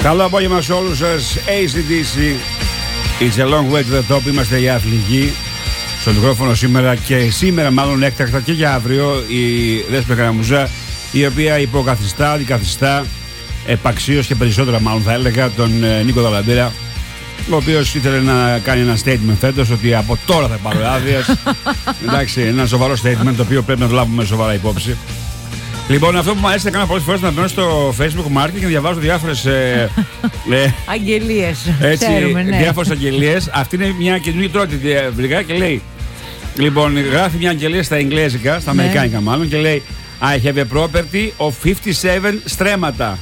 Καλό απόγευμα σε όλους σας. AC/DC. It's a long way to the top. Είμαστε οι Αθλητικοί. Στο μικρόφωνο σήμερα μάλλον έκτακτα και για αύριο η Δέσποινα Καραμουζά, η οποία υποκαθιστά, αντικαθιστά επαξίως και περισσότερα μάλλον θα έλεγα τον Νίκο Δαλαμπύρα, ο οποίος ήθελε να κάνει ένα statement φέτος ότι από τώρα θα πάρω άδειες. Εντάξει, ένα σοβαρό statement το οποίο πρέπει να το λάβουμε σοβαρά υπόψη. Λοιπόν, αυτό που μου αρέσει να κάνω πολλές φορές να μπαίνω στο Facebook Marketing και να διαβάζω διάφορες αγγελίες. Έτσι, ξέρουμε, ναι. διάφορες αγγελίες. Αυτή είναι μια καινούργια πρώτη βρήκα και λέει. Λοιπόν, γράφει μια αγγελία στα εγγλέζικα, στα αμερικάνικα μάλλον, και λέει I have a property of 57 στρέμματα.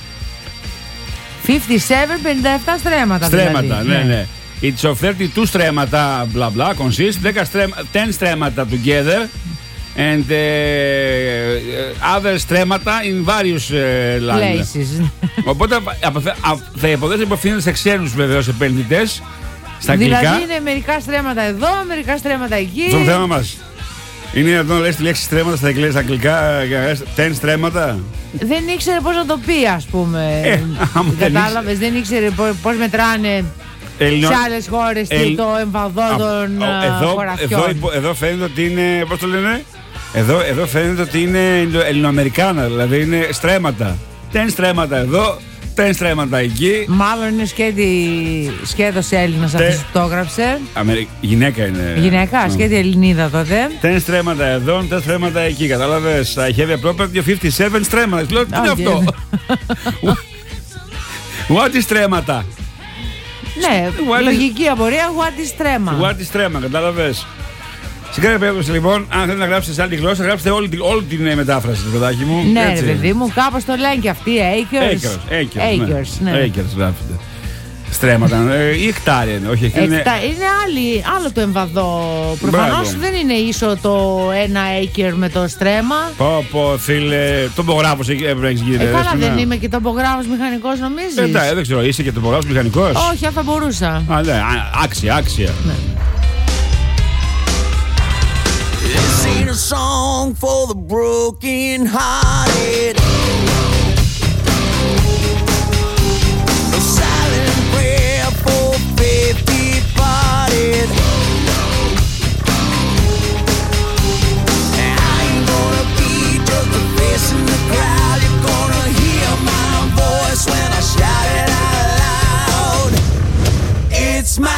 57 στρέμματα. Στρέμματα, δηλαδή. ναι. It's of 32 στρέμματα, bla bla, consist 10 στρέμματα together and other στρέμματα in various places. Οπότε θα υποδέχεται που απευθύνεται σε ξένους βεβαίως επενδυτές στα αγγλικά. Δηλαδή είναι μερικά στρέμματα εδώ, μερικά στρέμματα εκεί. Αυτό το θέμα μας. Είναι εδώ να λες τη λέξη στρέμματα στα αγγλικά, 10 στρέμματα. Δεν ήξερε πώς να το πει, ας πούμε. Κατάλαβες, δεν ήξερε πώς μετράνε σε άλλες χώρες το εμβαδό των χωραφιών. Εδώ φαίνεται ότι είναι, πώς το λένε, εδώ φαίνεται ότι είναι ελληνοαμερικάνα, δηλαδή είναι στρέμματα. 10 στρέμματα εδώ, 10 στρέμματα εκεί. Μάλλον είναι σκέτος Έλληνας αυτός που το έγραψε. Γυναίκα είναι. Γυναίκα, σκέτη Ελληνίδα τότε. 10 στρέμματα εδώ, 10 στρέμματα εκεί. Κατάλαβες. I have a property of 57 στρέμματα. Λέω, τι είναι αυτό. What is στρέμματα. Ναι, λογική απορία. What is στρέμμα. What is στρέμμα, κατάλαβες. Σε κάθε περίπτωση λοιπόν, αν θέλετε να γράψετε σε άλλη γλώσσα, γράψετε όλη την μετάφραση, παιδάκι μου. Ναι, ρε παιδί μου, κάπως το λένε και αυτοί. Acres. Ναι. Acres γράφετε. Στρέμματα ή εκτάρια είναι, όχι. Είναι άλλο το εμβαδό. Προφανώς δεν είναι ίσο το ένα acre με το στρέμμα. Πω, φίλε, τοπογράφος έπρεπε να έχεις γίνει. Καλά, δεν είμαι και τοπογράφος μηχανικός, νομίζεις. Δεν ξέρω, είσαι και τοπογράφος μηχανικός. Όχι, αν θα μπορούσα. Ναι, άξια. Ναι. This ain't a song for the broken hearted. A silent prayer for faith departed. And I ain't gonna be just a face in the crowd. You're gonna hear my voice when I shout it out loud. It's my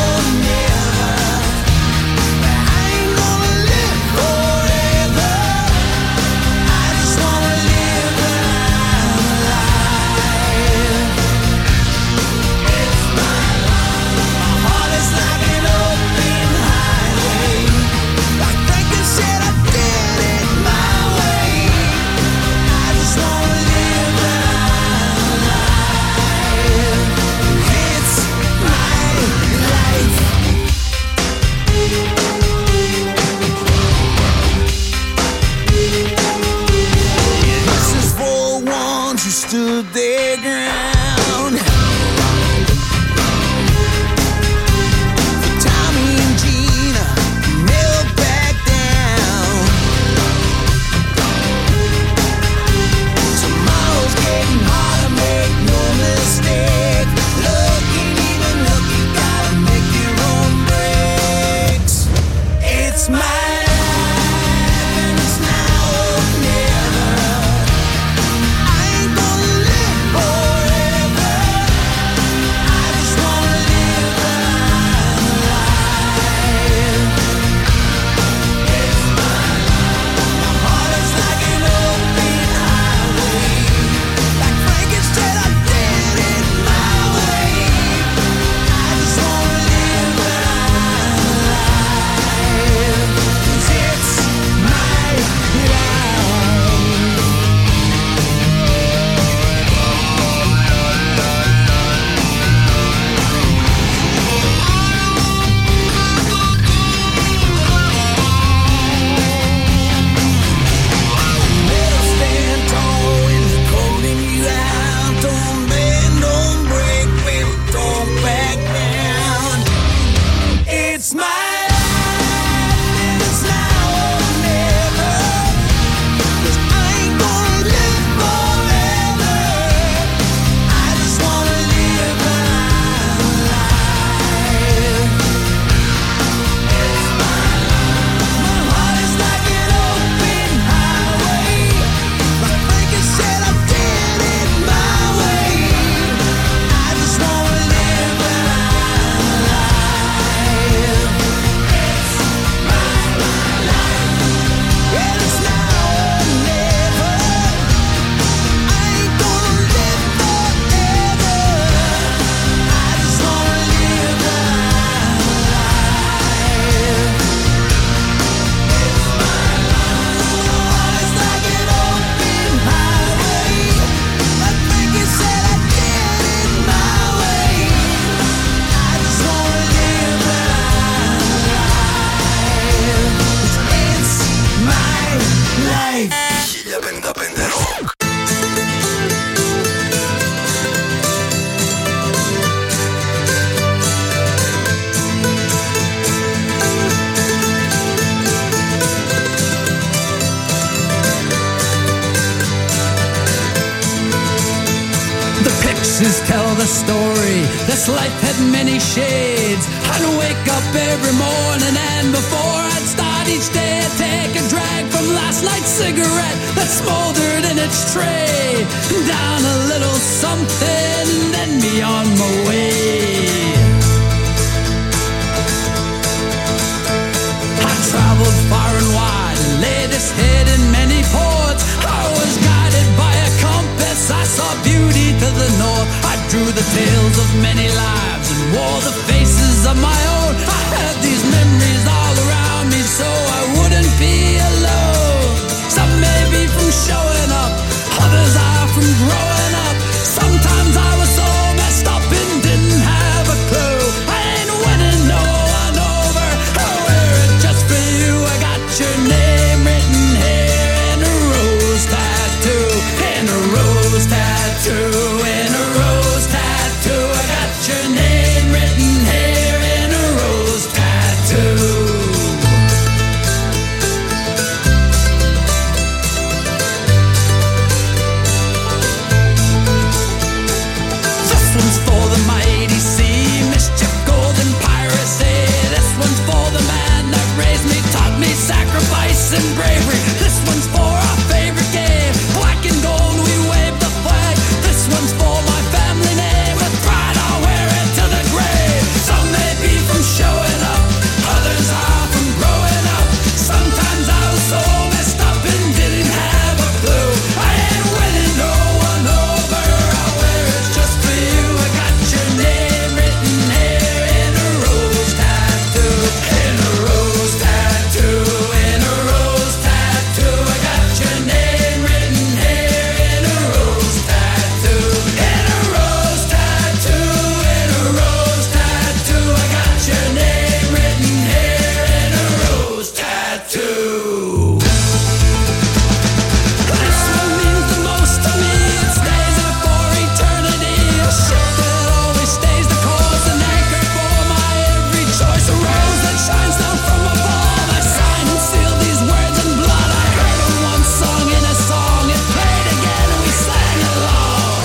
forever. the story. This life had many shades. I'd wake up every morning and before I'd start each day I'd take a drag from last night's cigarette that smoldered in its tray. Down a little something, then be on my way. I traveled far and wide, laid its head in many ports. I was guided by a compass, I saw beauty to the north. I drew the tales of many lives and wore the faces of my own. I had these memories all around me so I wouldn't be alone. Some may be from showing up, others are from growing up. Sometimes I was so messed up and didn't have a clue. I ain't winning no one over, I wear it just for you. I got your name written here in a rose tattoo, in a rose tattoo, in a rose tattoo. I got your name written here in a rose tattoo. This one's for the mighty sea, mischief, golden piracy. This one's for the man that raised me, taught me sacrifice and bravery. This one's for our favorite game, black and gold we wave the flag. This one's for my family name, with pride I'll wear it to the grave. Some may be from showing up, others are from growing up. Sometimes I was so messed up and didn't have a clue. I ain't winning no one over, I'll wear it just for you. I got your name written here in a rose tattoo, in a rose tattoo, in a rose tattoo. I got your name written here in a rose tattoo, in a rose tattoo, in a rose tattoo. I got your name written here in a rose tattoo. This one means the most to me. It stays there for eternity. A ship that always stays the course, an anchor for my every choice. A rose that shines down from above. I signed and sealed these words in blood. I heard them once sung in a song. It played again and we sang along.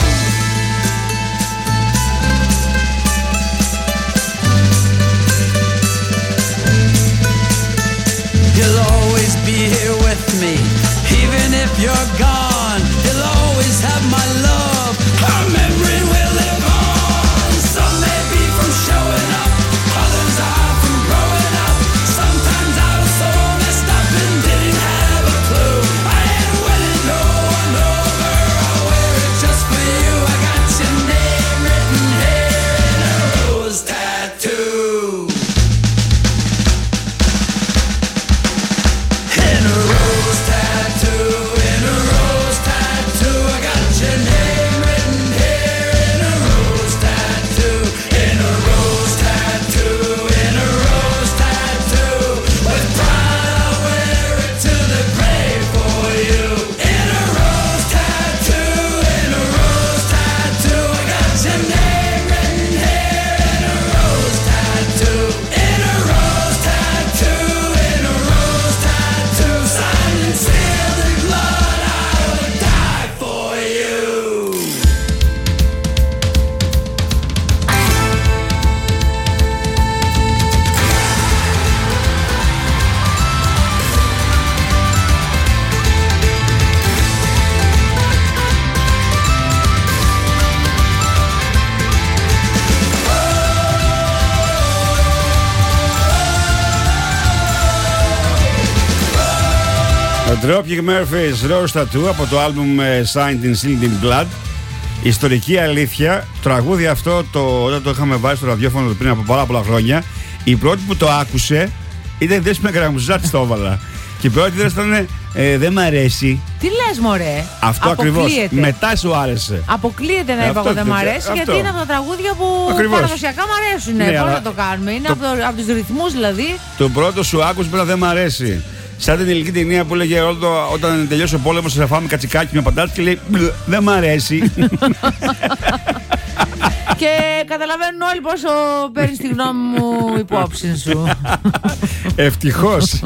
You'll always be here with me, even if you're gone. You'll always have my love, our memory will live on. Some may be from showing up, others are from growing up. Sometimes I was so messed up and didn't have a clue. I ain't winning no one over, I'll wear it just for you. I got your name written here in a rose tattoo, in a rose tattoo, in a rose tattoo. I got your name written here in a rose tattoo, in a rose tattoo, in a rose tattoo. With pride I'll wear it to the grave for you. In a rose tattoo, in a rose tattoo. I got your name written here in a rose tattoo, in a rose tattoo, in a rose tattoo. Signed and sealed in blood, I would die for you. Dropkick Murphys, Rose Tattoo από το άλμπουμ Signed in Sealed in Blood. Ιστορική αλήθεια. Το τραγούδι αυτό όταν το είχαμε βάλει στο ραδιόφωνο πριν από πολλά χρόνια, η πρώτη που το άκουσε ήταν η Δέσποινα Καραμουζάτη, το έβαλα. Και η πρώτη ήταν δεν μ' αρέσει. Τι λες μωρέ? Αυτό ακριβώς. Μετά σου άρεσε. Αποκλείεται να είπα εγώ δεν μ' αρέσει, γιατί είναι από τα τραγούδια που παραδοσιακά μ' αρέσουν. Ναι, πώς να το κάνουμε? Είναι από τους ρυθμούς δηλαδή. Το πρώτο σου άκουσε πέρα δεν μ' αρέσει. Σαν την ελληνική ταινία που έλεγε όταν τελειώσει ο πόλεμος θα φάμε κατσικάκι με παντάτι και λέει δεν μ' αρέσει. Και καταλαβαίνουν όλοι πόσο παίρνεις τη γνώμη μου υπόψη σου. Ευτυχώς.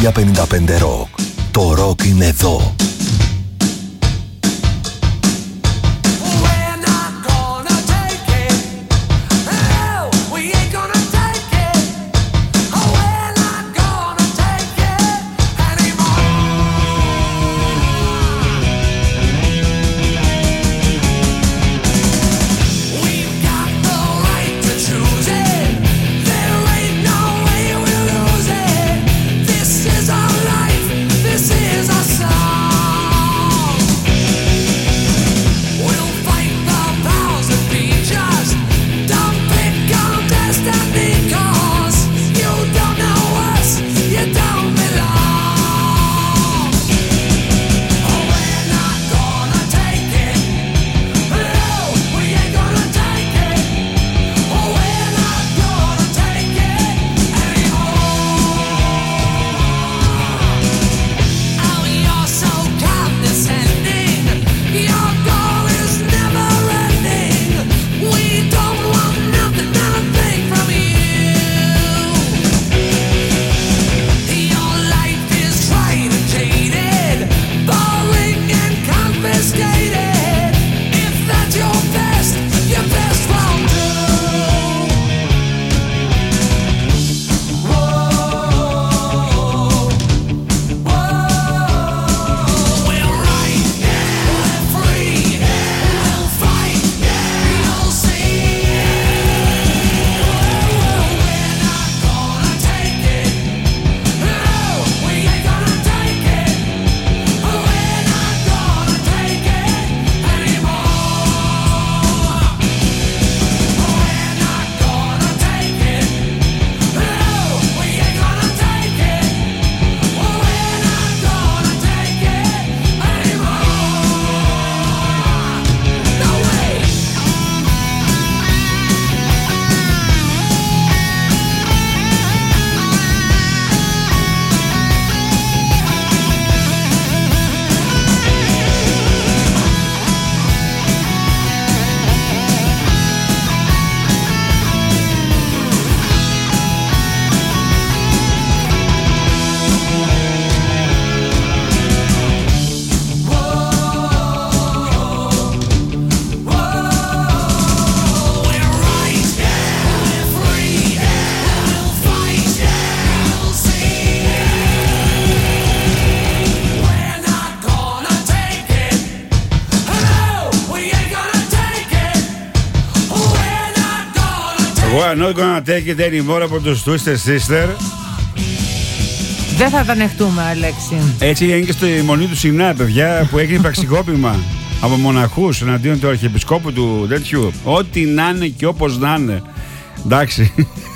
1055 Rock. Το ροκ είναι εδώ. We're not gonna take it anymore από τους Twisted Sister. Δεν θα τα ανεχτούμε, Αλέξη. Έτσι είναι και στη μονή του Σινά, παιδιά, που έγινε πραξικόπημα από μοναχούς εναντίον του αρχιεπισκόπου του τέτοιου. Ό,τι να είναι και όπως να είναι. Εντάξει.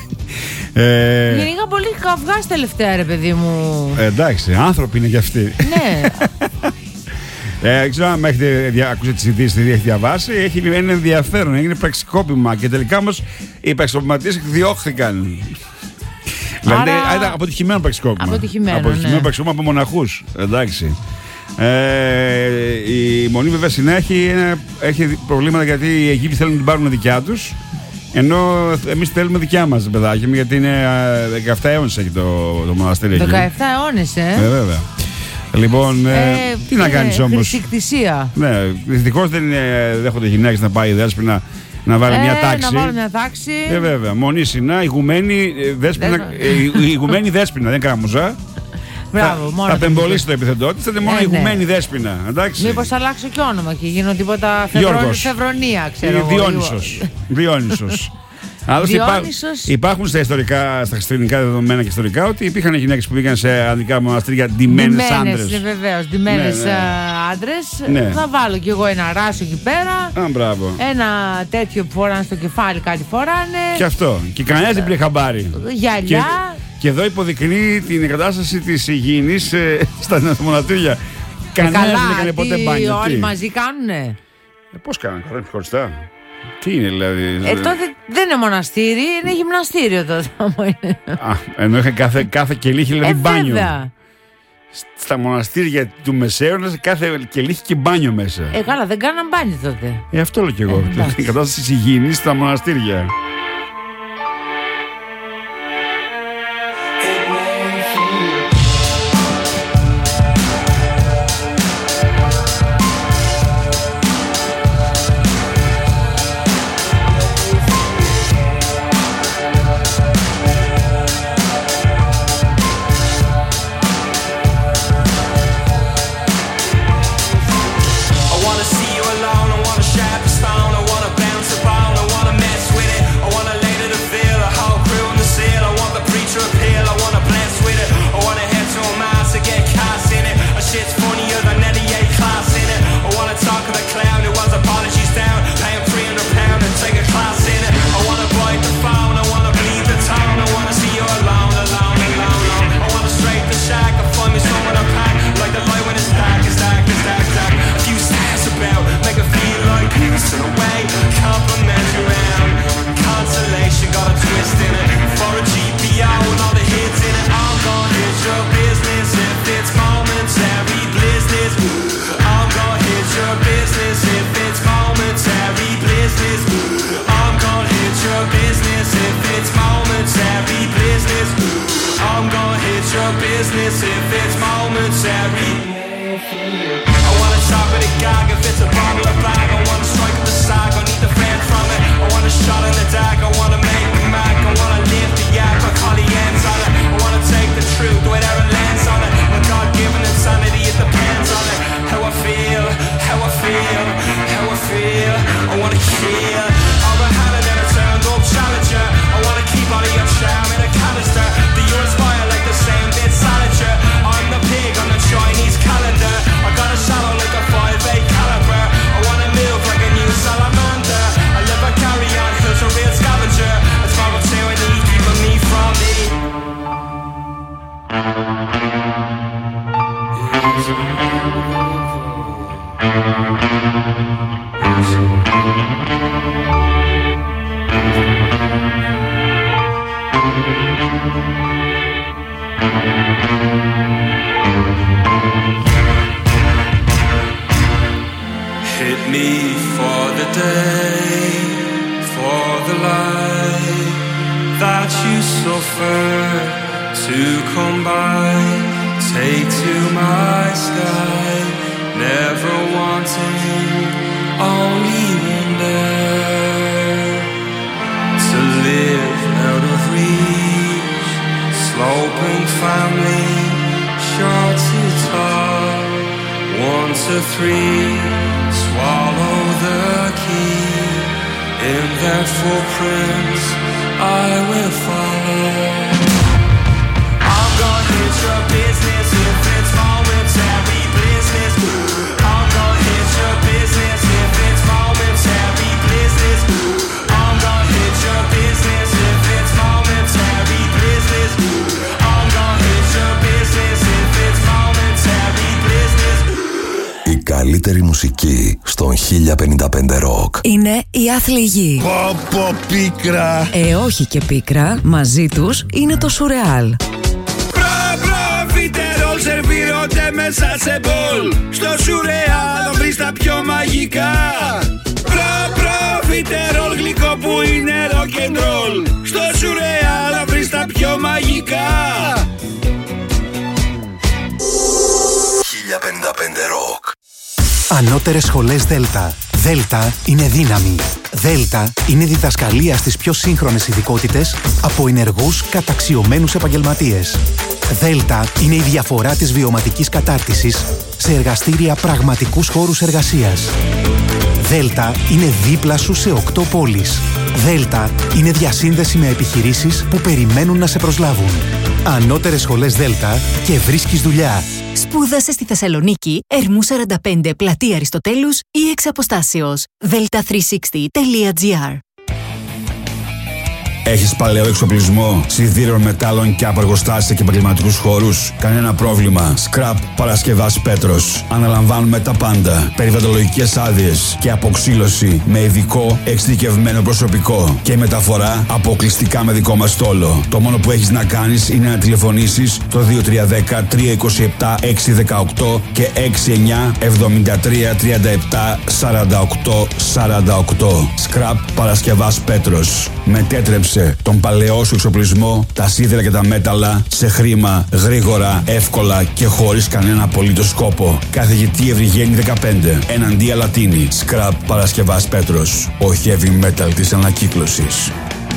Γενικά πολύ καυγάς τελευταία, ρε παιδί μου. Εντάξει, άνθρωποι είναι κι αυτοί. Ναι. Δεν ξέρω αν έχετε ακούσει τις ειδήσεις, τι έχετε διαβάσει. Έχει ένα ενδιαφέρον, έγινε πραξικόπημα και τελικά όμως οι πραξικοπηματίες εκδιώχθηκαν. Δηλαδή ήταν αποτυχημένο πραξικόπημα. Αποτυχημένο πραξικόπημα από μοναχούς. Εντάξει. Η μονή βέβαια συνέχεια έχει προβλήματα γιατί οι Αιγύπτιοι θέλουν να την πάρουν δικιά τους. Ενώ εμείς θέλουμε δικιά μας, παιδάκι μου, γιατί είναι 17 αιώνες έχει το μοναστήρι. 17 αιώνες, βέβαια. Λοιπόν, τι να κάνεις όμως. Χρησικτησία. Ναι, δυστυχώς δεν δέχονται γυναίκες να πάει η Δέσποινα να βάλει μια τάξη. Να βάλει μια τάξη. Βέβαια. Μονή Σινά, ηγουμένη Δέσποινα. Ηγουμένη Δέσποινα, δεν κάμουζα. Μπράβο, μόνο. Θα απεμπολίσει το επιθετό της, θα είναι μόνο ηγουμένη Δέσποινα. Μήπως αλλάξω και όνομα και γίνω τίποτα Φεβρονία, ξέρω εγώ. Διόνυσος. Άλλωστε υπάρχουν στα χριστιανικά δεδομένα και ιστορικά ότι υπήρχαν γυναίκες που πήγαν σε ανδρικά μοναστήρια ντυμένες άντρες. Ναι, βεβαίως, ντυμένες άντρες. Ναι. Θα βάλω κι εγώ ένα ράσο εκεί πέρα. Μπράβο. Ένα τέτοιο που φοράνε στο κεφάλι, κάτι φοράνε. Και αυτό. Και κανένας δεν πήρε χαμπάρι. Γυαλιά. Και εδώ υποδεικνύει την εγκατάσταση της υγιεινής στα μοναστήρια. Κανένας δεν έκανε ποτέ μπάνιο. Όλοι μαζί κάνουνε. Πώς κάνανε, χωριστά. Τι είναι δηλαδή. Τότε δεν είναι μοναστήρι, είναι γυμναστήριο τότε. Ενώ είχε κάθε κελί δηλαδή μπάνιο. Βέβαια. Στα μοναστήρια του Μεσαίωνα κάθε κελί είχε και μπάνιο μέσα. Καλά, δεν κάναν μπάνιο τότε. Αυτό λέω κι εγώ. Η κατάσταση της υγιεινής στα μοναστήρια. wasting away. Complimentary round, consolation got a twist in it. For a GPO and all the hits in it. I'm gonna hit your business if it's momentary business. I'm gonna hit your business if it's momentary business. I'm gonna hit your business if it's momentary business. I'm gonna hit your business if it's momentary. I wanna chop it a gag if it's a bottle of bag. I wanna strike at the sack, I need the fan from it. I want a shot in the dark, I wanna make me mac. I wanna lift the yak, I call the ends on it. I wanna take the truth, whatever lands on it. My God-given insanity, it depends on it. How I feel, how I feel, how I feel. I wanna hear all the hand and then I turned up challenger. I wanna keep all of your charm in a canister. Do you inspire like the same bit salager? I'm the pig on the Chinese calendar. I got a shadow like a 5'8" caliber. I wanna move like a new salamander. I live a carry on, who's a real scavenger. It's my tyranny keeping me from me. Hit me for the day, for the light that you suffer to come by. Take to my sky, never wanting, only wonder to live out of reach. Sloping family, short to tall, 1 to 3. Swallow the key, in their footprints I will follow. I'm gonna hit your business if it's momentary business. I'm gonna hit your business if it's momentary business. I'm gonna hit your business if it's momentary business. I'm gonna hit your business if it's momentary business. Η καλύτερη μουσική στον 1055 Rock είναι η άθλη γη. Πω πίκρα. Όχι και πίκρα, μαζί τους είναι το σουρεάλ. Προφιτερόλ σερβίρονται μέσα σε μπολ. Στο σουρεάλ θα βρεις τα πιο μαγικά. Προφιτερόλ γλυκό που είναι rock'n'roll. Στο σουρεάλ θα βρεις τα πιο μαγικά. 1055 Rock. Ανώτερες σχολές Δέλτα. Δέλτα είναι δύναμη. Δέλτα είναι διδασκαλία στις πιο σύγχρονες ειδικότητες από ενεργούς καταξιωμένους επαγγελματίες. Δέλτα είναι η διαφορά της βιωματικής κατάρτισης σε εργαστήρια πραγματικούς χώρους εργασίας. Δέλτα είναι δίπλα σου σε 8 πόλεις. Δέλτα είναι διασύνδεση με επιχειρήσεις που περιμένουν να σε προσλάβουν. Ανώτερες σχολές Δέλτα και βρίσκεις δουλειά. Σπούδασε στη Θεσσαλονίκη, Ερμού 45, πλατεία Αριστοτέλους ή εξ αποστάσεως. delta360.gr. Έχεις παλαιό εξοπλισμό, σιδήρων, μετάλλων και από εργοστάσια και επαγγελματικούς χώρους? Κανένα πρόβλημα. Scrap Παρασκευάς Πέτρος. Αναλαμβάνουμε τα πάντα. Περιβαλλοντολογικές άδειες και αποξύλωση με ειδικό εξειδικευμένο προσωπικό και μεταφορά αποκλειστικά με δικό μας στόλο. Το μόνο που έχεις να κάνεις είναι να τηλεφωνήσεις το 2310 327 618 και 69 73 37 48 48. Scrap Παρασκευάς Πέτρος. Μετέτρεψε τον παλαιό σου εξοπλισμό, τα σίδερα και τα μέταλλα σε χρήμα, γρήγορα, εύκολα και χωρίς κανένα απολύτως σκόπο. Καθηγητή Ευρυγένη 15, εναντία Λατίνη. Scrap Παρασκευάς Πέτρος. Ο heavy metal της ανακύκλωσης.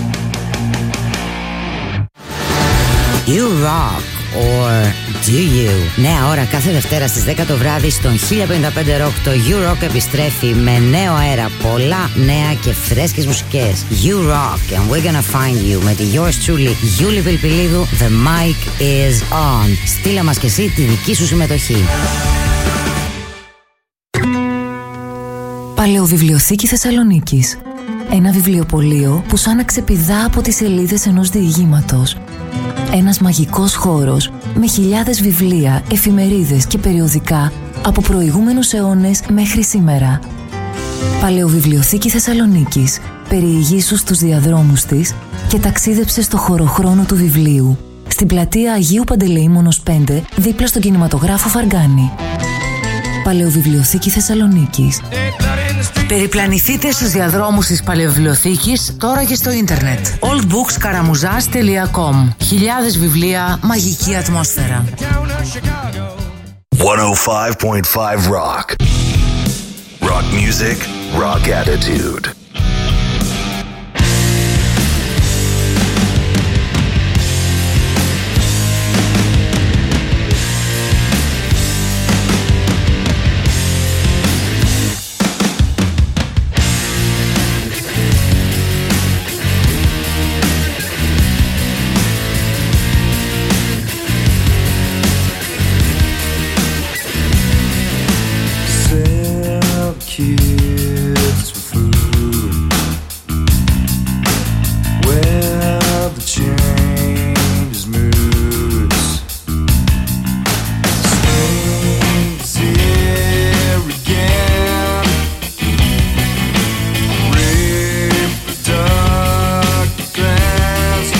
You rock or do you? Νέα ώρα κάθε Δευτέρα στις 10 το βράδυ στον 1055 Rock. Το You Rock επιστρέφει με νέο αέρα, πολλά νέα και φρέσκες μουσικές. You Rock and we're gonna find you με τη yours truly Γιούλη Πιλπιλίδου. The mic is on. Στείλε μας και εσύ τη δική σου συμμετοχή. Παλαιοβιβλιοθήκη Θεσσαλονίκης. Ένα βιβλιοπωλείο που σαν να ξεπηδά από τις σελίδες ενός διηγήματος. Ένας μαγικός χώρος με χιλιάδες βιβλία, εφημερίδες και περιοδικά από προηγούμενους αιώνες μέχρι σήμερα. Παλαιοβιβλιοθήκη Θεσσαλονίκης. Περιηγήσου στους διαδρόμους της και ταξίδεψε στο χωροχρόνο του βιβλίου. Στην πλατεία Αγίου Παντελεήμονος 5, δίπλα στον κινηματογράφο Φαργκάνη. Παλαιοβιβλιοθήκη Θεσσαλονίκης. Περιπλανηθείτε στους διαδρόμους της Παλαιοβιβλιοθήκης τώρα και στο ίντερνετ. oldbookskaramuzas.com. Χιλιάδες βιβλία, μαγική ατμόσφαιρα. 105.5 Rock. Rock music, rock attitude. Kids for food, where the changes moods. Snakes here again, reproductive glands.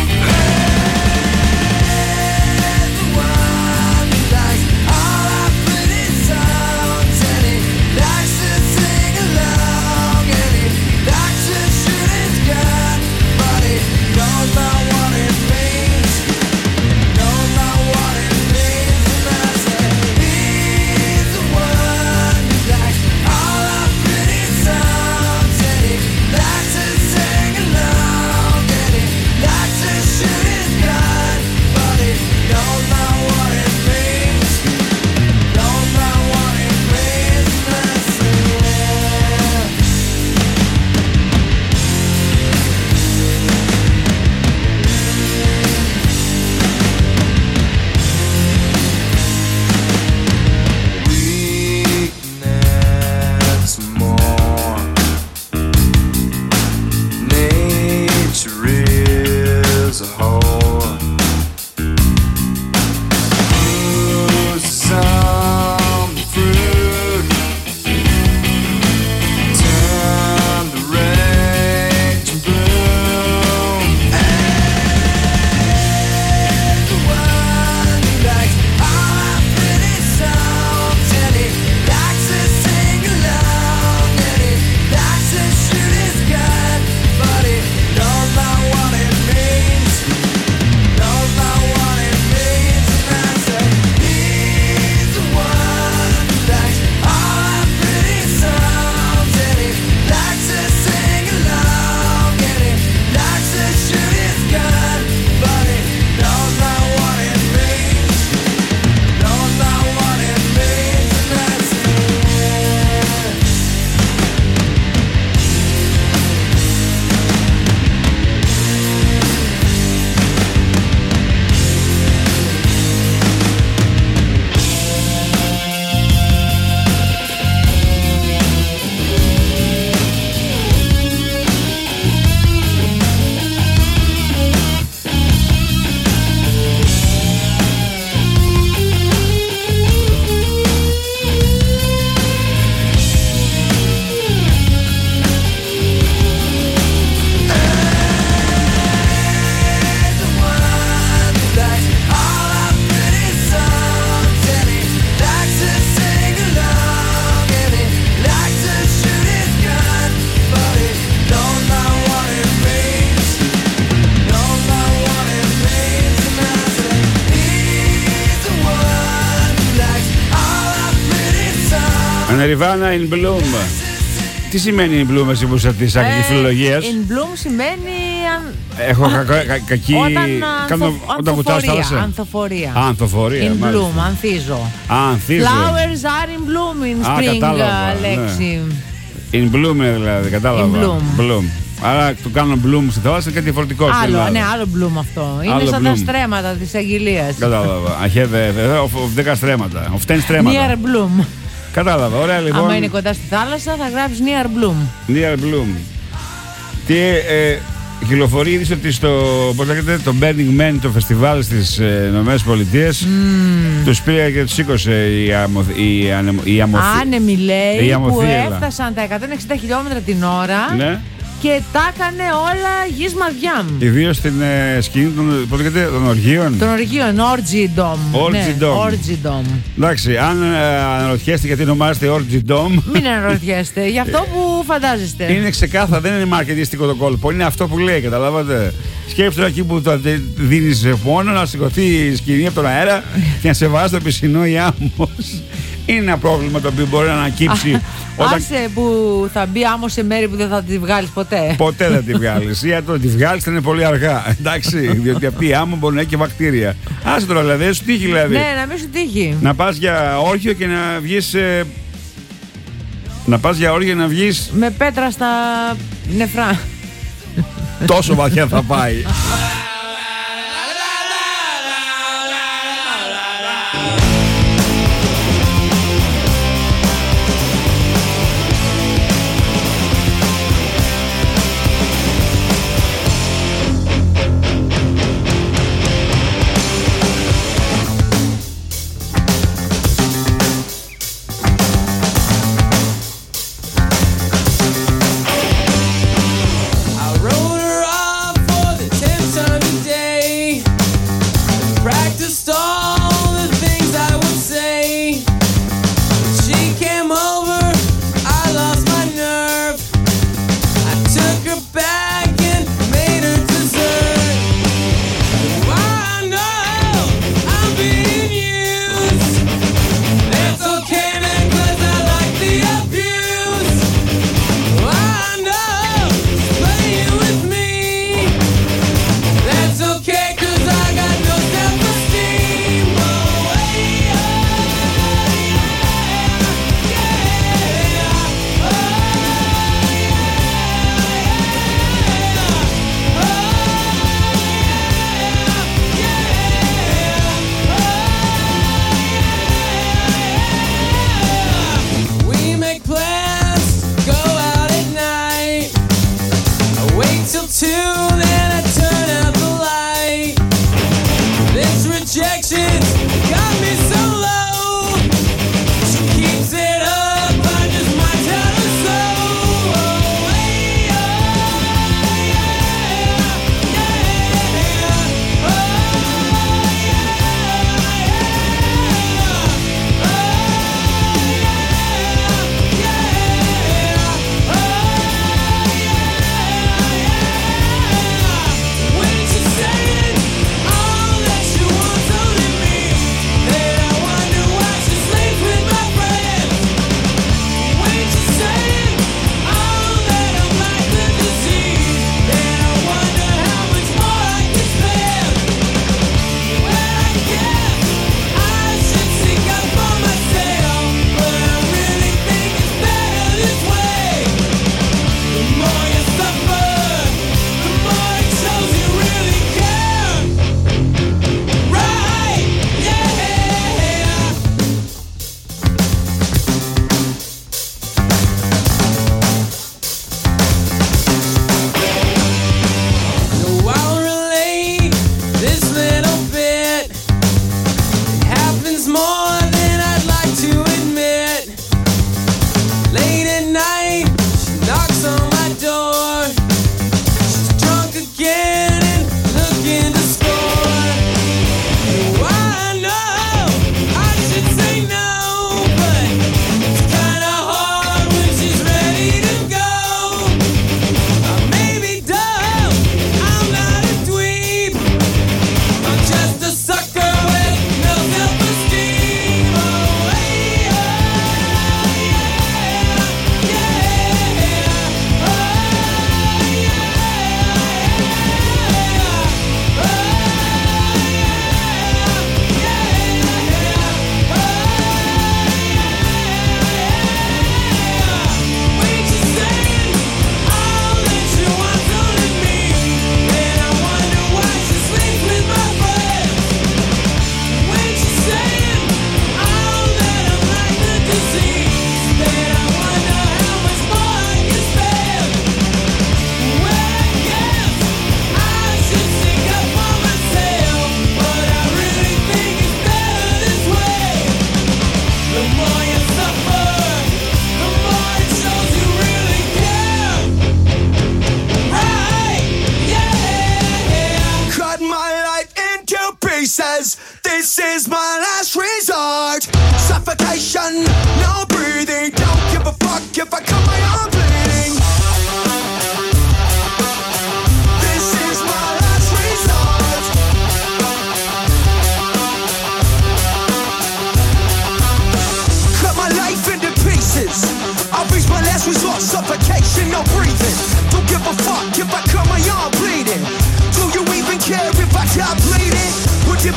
There's the one who likes all our pretty songs, and he likes to sing along, and he likes to shoot his gun, but he knows not what it means, knows not what it means. And I say he's the one who likes all our pretty songs, and he likes to sing along, and he likes to shoot his gun, but he knows not what it means, knows not what it means. And I say weakness more. Nature is a whore. Lose some fruit, turn the rage and bloom. And the one who likes all our pretty songs, and he likes to sing along, and he likes to shoot his gun, but he knows not what it means, knows not what it means. And I say he's the one who likes all our pretty songs, and he likes to sing along, and he likes to shoot his gun, but he knows not what it means, knows not what it means. And I say Nirvana in Bloom. Τι σημαίνει in Bloom εσύ που είσαι της αγγλικής φιλολογίας? In Bloom σημαίνει Έχω κακή... Όταν βουτάω στη θάλασσα. Ανθοφορία. Ανθοφορία. In Bloom, ανθίζω. Ανθίζω. Flowers are in bloom in spring, λέξη. In Bloom είναι δηλαδή, κατάλαβα. In Bloom. Άρα το κάνω bloom στη θάλασσα και κάτι διαφορετικό. Άλλο bloom αυτό. Είναι σαν τα στρέμματα της Αγγελίας. Κατάλαβα. Of 10 στρέμματα. Of 10 στρέμματα. Near bloom. Κατάλαβα, ωραία λοιπόν. Άμα είναι κοντά στη θάλασσα θα γράψεις near bloom. Near bloom. Τι Κυκλοφορεί είδηση ότι πώς λέγεται, το Burning Man, το φεστιβάλ στις ΗΠΑ, τους πήγε και τους σήκωσε η άνεμοι, λέει, που αμοθίελα. έφτασαν τα 160 χιλιόμετρα την ώρα. Ναι. Και τα έκανε όλα γης μαδιάμ. Ιδίως στην σκηνή των οργείων. Των οργείων, Orgy Dome. Orgy Dome. Εντάξει, αν αναρωτιέστε γιατί ονομάζεται Orgy Dome. Μην αναρωτιέστε, γι' αυτό που φαντάζεστε. Είναι ξεκάθαρα, δεν είναι μαρκετιστικό το κόλπο. Είναι αυτό που λέει, καταλάβατε. Σκέψτε εκεί που δίνεις πόνο να σηκωθεί η σκηνή από τον αέρα και να σε βάζει το πισινό ή άμμος. Είναι ένα πρόβλημα το οποίο μπορεί να ανακύψει. Άσε που θα μπει άμμος σε μέρη που δεν θα τη βγάλεις ποτέ. Ποτέ δεν τη βγάλεις. Ή αν το τη βγάλεις θα είναι πολύ αργά. Εντάξει, διότι αυτή η άμμο μπορεί να έχει και βακτήρια. Άσε τώρα δηλαδή, δεν σου τύχει δηλαδή. Ναι, να μην σου τύχει. Να πας για όργιο και να βγεις. Να πας για όργιο να βγεις. Με πέτρα στα νεφρά. Τόσο βαθιά θα πάει.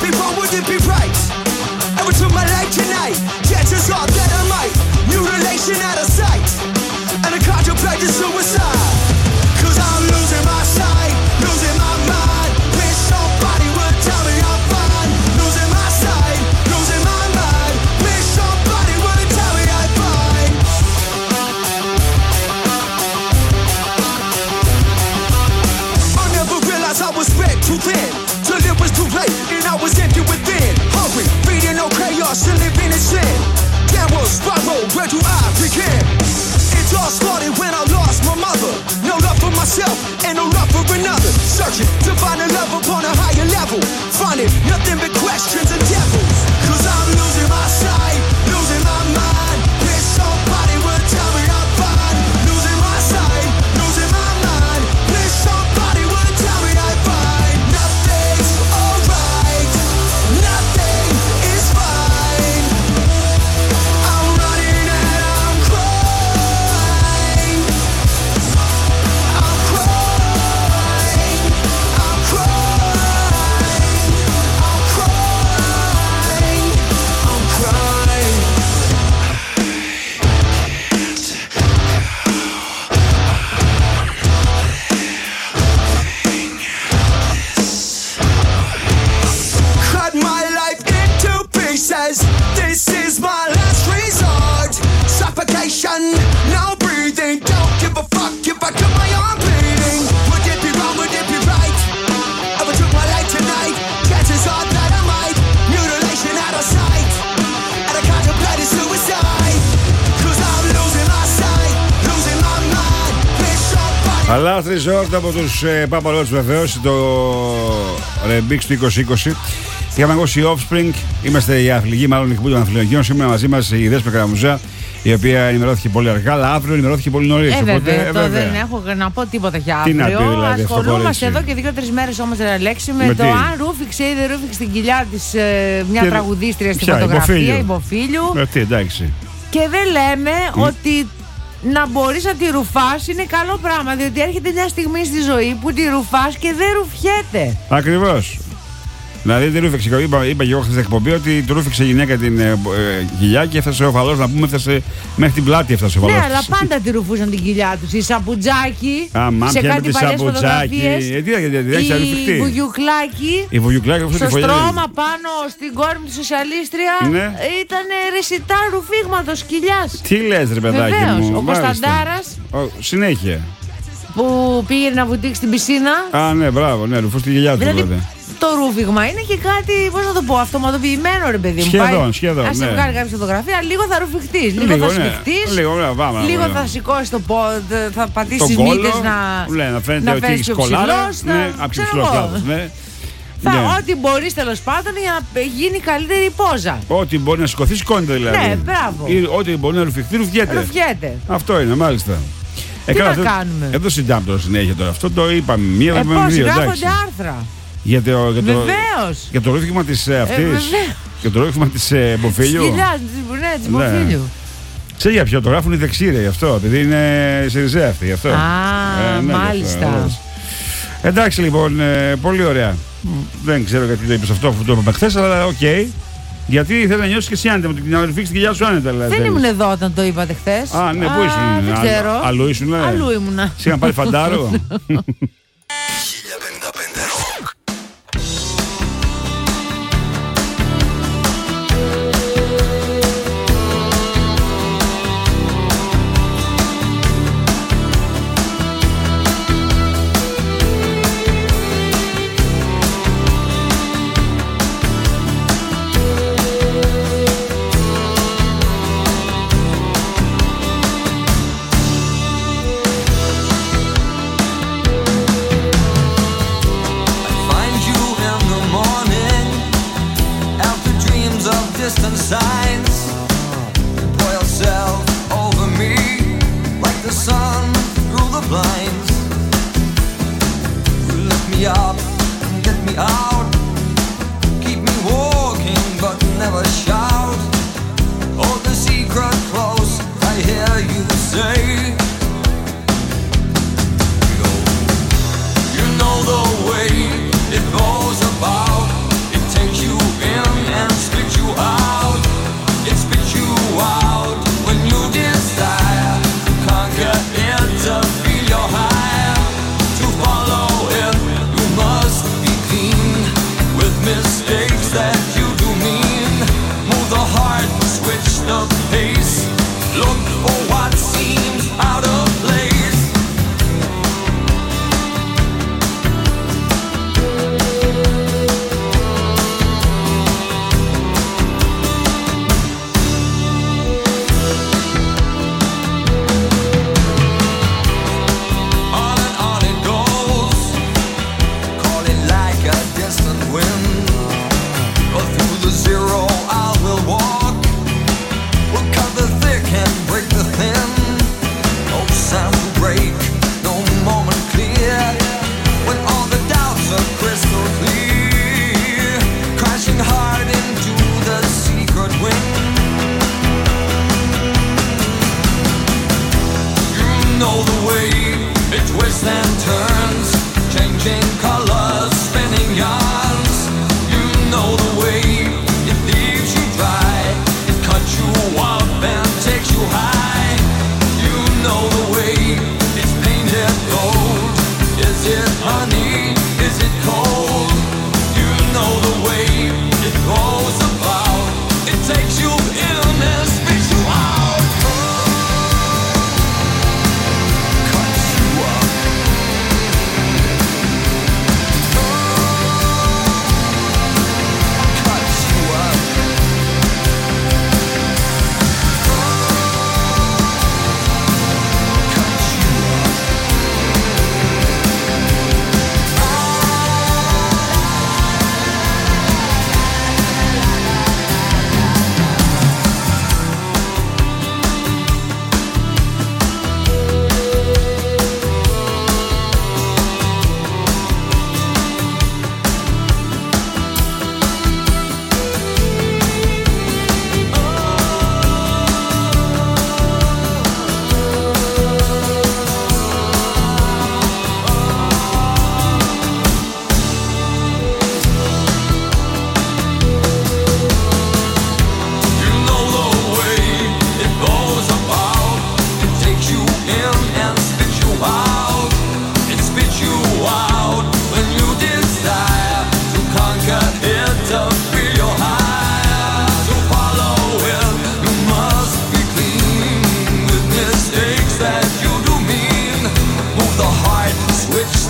be wrong? Would it be right? Ever took my life tonight? Chances are that I might. Mutilation out of sight, and I contemplate suicide. 'Cause I'm losing my sight, losing my mind. Wish somebody would tell me I'm fine. Losing my sight, losing my mind. Wish somebody would tell me I'm fine. I never realized I was spread too thin, till it was too late and I was empty within. Hungry, feeding no chaos and living in sin. Downward spiral, where do I begin? It all started when I lost my mother. No love for myself and no love for another. Searching to find a love upon a higher level. Finding nothing but questions and devils. 'Cause I'm losing my sight, losing my mind. Wish somebody would tell me I'm fine. Losing my sight, losing my mind. Wish somebody would tell me I'm fine. Nothing's alright, nothing is fine. I'm running and I'm crying. I'm crying. I'm crying. I'm crying. I'm crying. Cut my life into pieces. This is my last resort. Suffocation, no breathing. Don't give a fuck if I cut my arm bleeding. Would it be wrong? Would it be right? Ever took my life tonight? Chances are that I might. Mutilation out of sight, and I contemplated suicide. 'Cause I'm losing my sight, losing my mind. Wish somebody. Αλλά Last Resort από τους Papa Roach βεβαίως, το Remix του 2020. Είχαμε ακούσει Offspring, είμαστε οι αθλητικοί, μάλλον οι εκπομπή των αθλητικών. Σήμερα μαζί μας η Δέσποινα Καραμουζά, η οποία ενημερώθηκε πολύ αργά, αλλά αύριο ενημερώθηκε πολύ νωρίς. Βέβαια, δεν έχω να πω τίποτα για αύριο. Τι να πει, δηλαδή, ασχολούμαστε εδώ και 2-3 μέρες όμως, Αλέξη, με το αν ρούφηξε ή δεν ρούφηξε την κοιλιά της μια τραγουδίστρια στη φωτογραφία, Υποφίλιου. Τι, εντάξει. Και δεν λέμε ότι να μπορείς να τη ρουφάς είναι καλό πράγμα, διότι έρχεται μια στιγμή στη ζωή που τη ρουφάς και δεν ρουφιέται. Ακριβώς. Δηλαδή δεν ρούφηξε. Είπα και εγώ χθες στην εκπομπή ότι του ρούφηξε η γυναίκα την κοιλιά και έφτασε ο φαλός, να πούμε, έφτασε μέχρι την πλάτη. Έφτασε ο φαλός. Ναι, αλλά πάντα τη ρουφούσαν την κοιλιά τους. Η Σαπουτζάκη, σε κάτι παλιές φωτογραφίες. Η Βουγιουκλάκη. Η Βουγιουκλάκη στο στρώμα πάνω στην κόρη μου τη σοσιαλίστρια. Ναι. Ήταν ρεσιτά ρουφίγματος κοιλιάς. Τι λες, ρε παιδάκι μου. Ο Κωνσταντάρας. Συνέχεια. Που πήγαινε να βουτήξει στην πισίνα. Α, ναι, μπράβο, ναι, ρουφούς τη κοιλιά του. Δηλαδή, το ρούφιγμα είναι και κάτι, πώς να το πω, αυτοματοποιημένο, ρε παιδί μου. Σχεδόν. Αν σε βγάλει κάποια φωτογραφία, λίγο θα ρουφιχτείς, λίγο θα σφιχτείς, λίγο θα σηκώσεις το πόδι, θα πατήσεις τις μύτες να φαίνεται ότι έχεις κολλάρας. Ό,τι μπορείς τέλος πάντων για να γίνει καλύτερη πόζα. Ό,τι μπορεί να σηκωθεί, σηκώνεται δηλαδή. Ναι, μπράβο. Ό,τι μπορεί να ρουφιχτεί, ρουφιέται. Αυτό είναι, μάλιστα. Τι να κάνουμε. Εδώ συντάμε το συνέχεια τώρα. Αυτό το είπαμε μία, είπαμε δύο. Γράφονται άρθρα. Για το ρούφιγμα της αυτής. Για το ρούφιγμα της Υποφίλιου. Σκυλιά, ναι, της Υποφίλιου. Ξέρεις για ποιο το γράφουν οι δεξίροι γι' αυτό, επειδή είναι ΣΥΡΙΖΑ αυτή γι' αυτό. Μάλιστα. Εντάξει λοιπόν, πολύ ωραία. Δεν ξέρω γιατί το είπες αυτό που το είπαμε χθες, αλλά οκ. Γιατί θέλει να νιώσεις και εσύ άνετα, να ρουφήξεις την κοιλιά σου άνετα. Δεν ήμουν εδώ όταν το είπατε χθες. Α, ναι, πού ήσουν? Δεν ξέρω. Αλλού ήσουν? Αλλού ήμουνα. Σε είχαν πάρει φαντάρο. It goes about, it takes you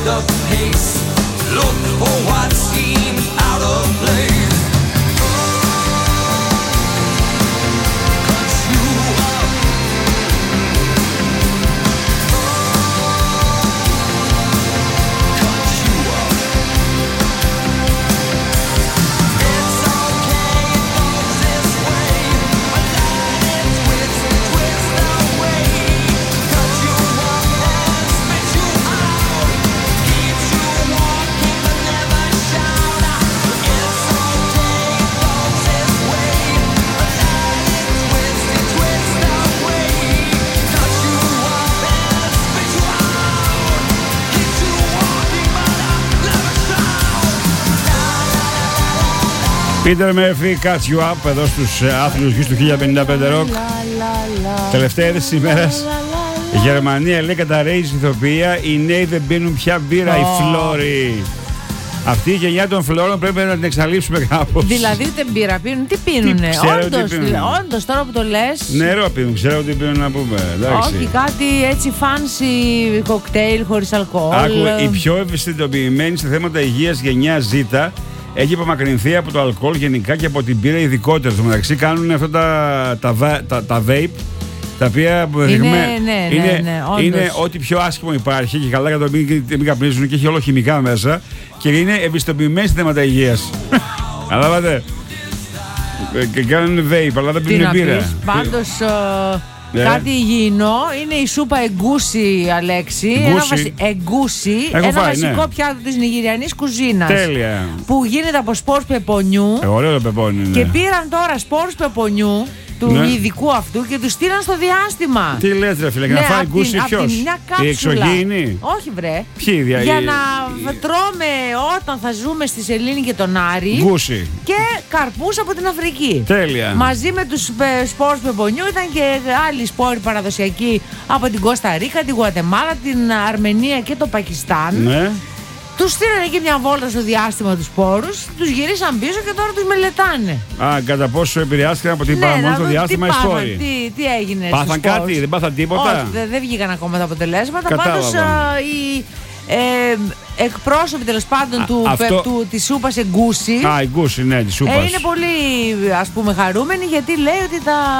the pace. Look for what seems out of place. Peter Murphy, Catch You Up, εδώ στους άθλιους γης του 1055 Rock. Τελευταία είδηση της ημέρας. Η Γερμανία λέει καταρρέει ηθοποιία. Οι νέοι δεν πίνουν πια μπύρα, οι φλόροι. Αυτή η γενιά των φλόρων πρέπει να την εξαλείψουμε κάπως. Δηλαδή ούτε μπύρα πίνουν, τι πίνουνε. Όντως τώρα που το λες. Νερό πίνουν, ξέρω τι πίνουν να πούμε. Εντάξει. Όχι, κάτι έτσι fancy κοκτέιλ χωρίς αλκοόλ. Άκου, η πιο ευαισθητοποιημένη σε θέματα υγείας γενιά Z έχει απομακρυνθεί από το αλκοόλ γενικά και από την μπύρα ειδικότερα. Στο μεταξύ κάνουν αυτά τα vape, τα οποία είναι ό,τι πιο άσχημο υπάρχει και καλά για το μην καπνίζουν και έχει όλο χημικά μέσα και είναι ευαισθητοποιημένοι σε θέματα υγείας. Καταλάβατε. Και κάνουν vape, αλλά δεν πίνουν μπύρα. Πάντως κάτι υγιεινό είναι η σούπα εγκούσι, Αλέξη. Εγκούσι, ένα βασικό πιάτο της νιγηριανής κουζίνας. Τέλεια. Που γίνεται από σπόρους πεπονιού. Ωραίο το πεπόνι, ναι. Και πήραν τώρα σπόρους πεπονιού του ειδικού αυτού και του στείλαν στο διάστημα. Τι λες ρε φίλε, για να φάει εγκούσι ποιος? Η εξωγήινη? Όχι βρε. Ποιοι για να τρώμε όταν θα ζούμε στη Σελήνη και τον Άρη. Γκούσι. Και καρπούς από την Αφρική. Τέλεια. Μαζί με τους σπόρους πεπονιού ήταν και άλλοι σπόροι παραδοσιακοί από την Κώστα Ρίκα, την Γουατεμάλα, την Αρμενία και το Πακιστάν. Ναι. Τους στείλανε εκεί μια βόλτα στο διάστημα τους σπόρους, τους γυρίσαν πίσω και τώρα τους μελετάνε. Κατά πόσο επηρεάστηκαν από την παραμονή στο διάστημα οι σπόροι. Τι έγινε? Πάθαν κάτι, δεν πάθαν τίποτα? Όχι, δεν βγήκαν ακόμα τα αποτελέσματα. Πάντως οι εκπρόσωποι τέλος πάντων της σούπας εγκούσι. Η γκούσι, ναι, της σούπας. Είναι πολύ ας πούμε χαρούμενοι γιατί λέει ότι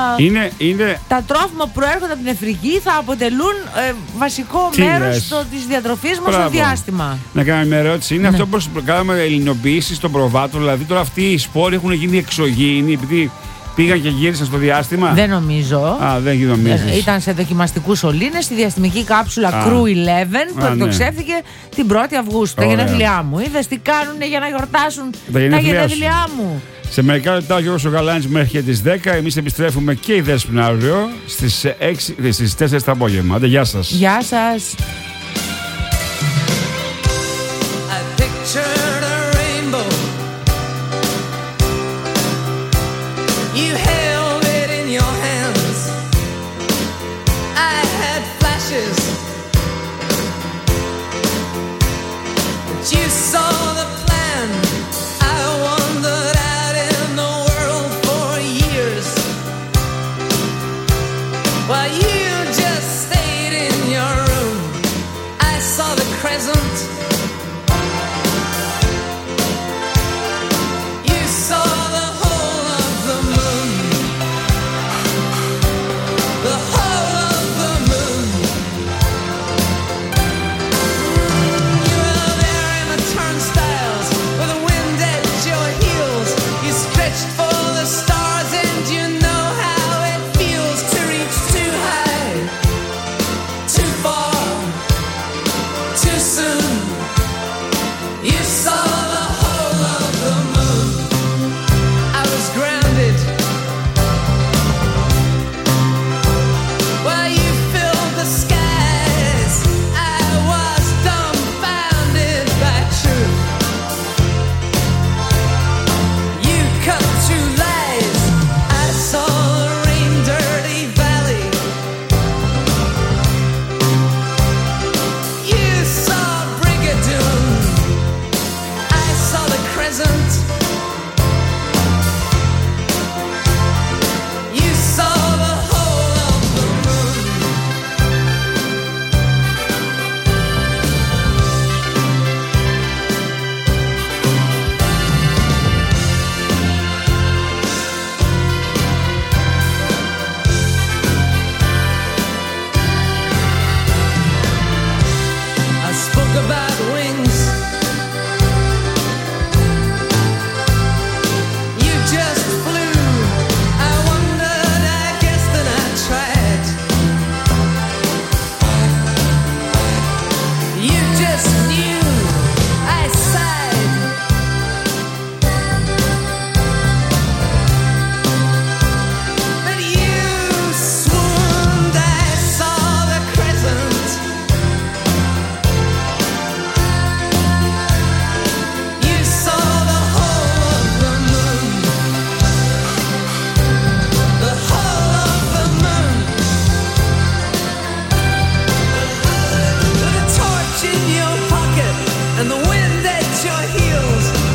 τα τρόφιμα που προέρχονται από την Αφρική θα αποτελούν βασικό μέρος της διατροφής μας στο διάστημα. Να κάνω μια ερώτηση. Είναι αυτό που κάναμε ελληνοποιήσεις των προβάτων? Δηλαδή τώρα αυτοί οι σπόροι έχουν γίνει εξωγήινοι επειδή πήγαν και γύρισαν στο διάστημα? Δεν νομίζω. Δεν νομίζεις. Ήταν σε δοκιμαστικούς σωλήνες στη διαστημική κάψουλα Crew 11 που εκτοξεύθηκε την 1η Αυγούστου. Τα γενέθλιά μου. Είδες τι κάνουνε για να γιορτάσουν τα γενέθλιά μου. Σε μερικά λεπτά ο Γιώργος ο Γαλάνης μέχρι και τις 10. Εμείς επιστρέφουμε και η Δέσποινα αύριο στις 4 το απόγευμα. Άντε, γεια σας. Γεια σας. You saw the plan. I wandered out in the world for years, while you just stayed in your room. I saw the crescent